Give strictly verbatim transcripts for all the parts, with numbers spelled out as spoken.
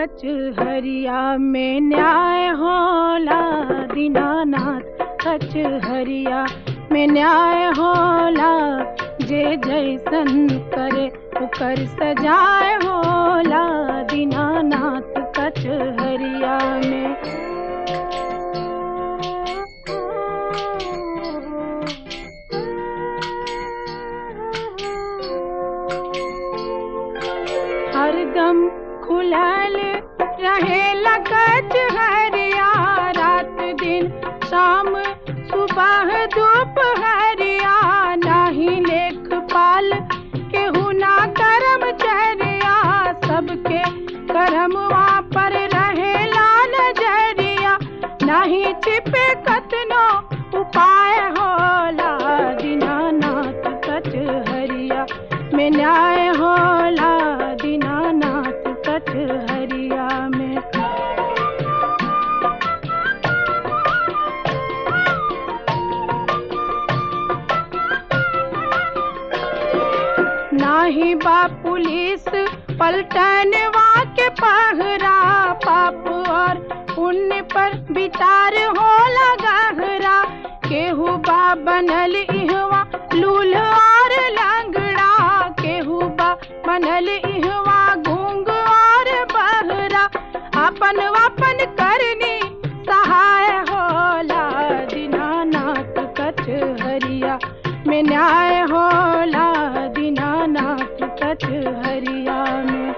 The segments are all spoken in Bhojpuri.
कचहरिया में न्याय होला दीनानाथ, कचहरिया में न्याय होला, जे जैसन करे ओकर सजाए होला दीनानाथ कचहरिया में। हरदम खुलल रहेला कचहरिया, रात दिन शाम सुबह दोपहरिया, नाही लेखपाल केहू ना कर्मचरिया, सबके करमवा पर रहेला नजरिया, नाही छिपे कतनो उपाय होला दीनानाथ कचहरिया में न्याय होला दीनानाथ कचहरिया में। नाही बा पुलिस पलटनवा के पहरा, पाप और पुण्य पर विचार होला गहरा, केहू बा बनल इहवा लूल और लंगड़ा, केहू बा बनल इहवा गूंग और बहरा, अपन अपन करनी सहाय होला दीनानाथ कचहरिया में न्याय होला दीनानाथ कचहरिया में।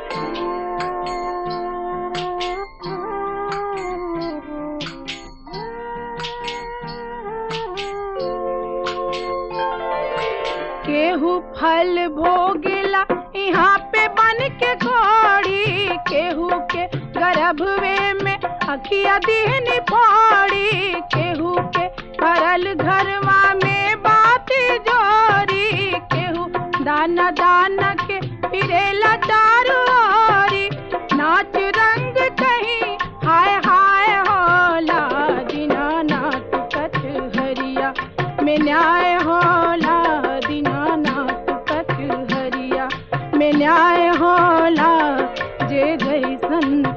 केहू फल भोगला यहाँ पे बन के घोड़ी, केहू के गर्भवे में अखिया दीन पौड़ी, केहू के भरल घरवा में बात जोरी, केहू दाना दाना के फिरेला चारू ओरी, नाच रंग कहीं हाय हाय होला दीनानाथ कचहरिया में न्याय होला दीनानाथ कचहरिया में न्याय होला, जे जैसन